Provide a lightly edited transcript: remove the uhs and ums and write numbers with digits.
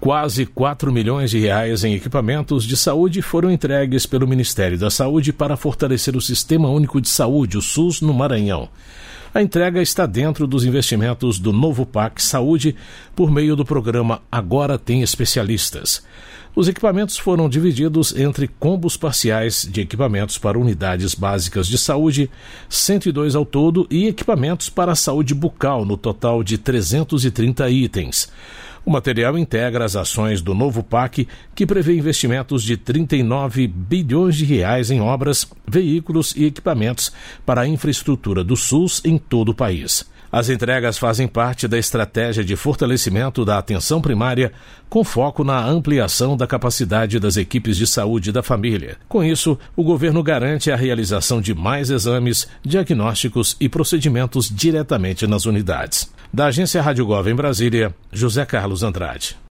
Quase R$4 milhões em equipamentos de saúde foram entregues pelo Ministério da Saúde para fortalecer o Sistema Único de Saúde, o SUS, no Maranhão. A entrega está dentro dos investimentos do novo PAC Saúde por meio do programa Agora Tem Especialistas. Os equipamentos foram divididos entre combos parciais de equipamentos para unidades básicas de saúde, 102 ao todo, e equipamentos para a saúde bucal, no total de 330 itens. O material integra as ações do novo PAC, que prevê investimentos de R$39 bilhões em obras, veículos e equipamentos para a infraestrutura do SUS em todo o país. As entregas fazem parte da estratégia de fortalecimento da atenção primária, com foco na ampliação da capacidade das equipes de saúde da família. Com isso, o governo garante a realização de mais exames, diagnósticos e procedimentos diretamente nas unidades. Da Agência Rádio Gov em Brasília, José Carlos Andrade.